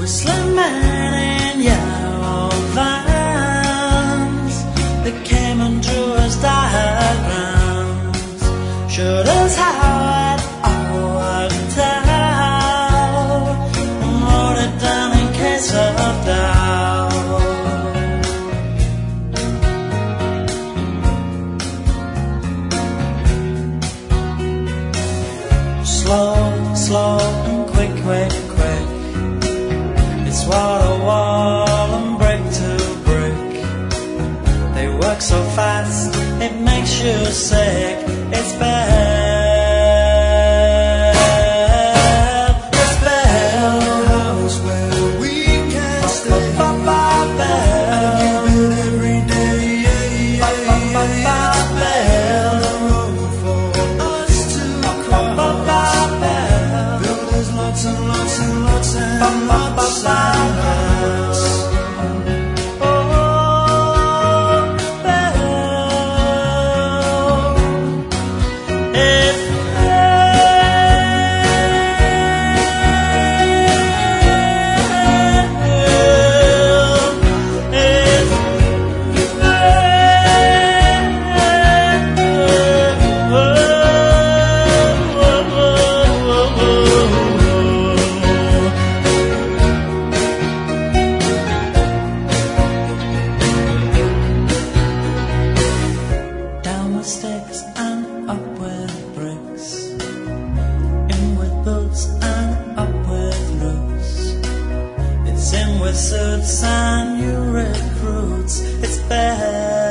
Slim man in yellow vans, they came and drew us diagrams, showed us how it all worked out, and wrote it down in case of doubt. Slow, slow and quick, quick, quick, it's wall to wall and brick to brick. They work so fast, it makes you sick. It's bad, it's bad. A house where we can stay and give it every day. It's bad. A road for us to cross. Builders lots and lots and lots and lots and lots. Sticks and up with bricks, in with boots and up with roots. It's in with suits and new recruits. It's bad.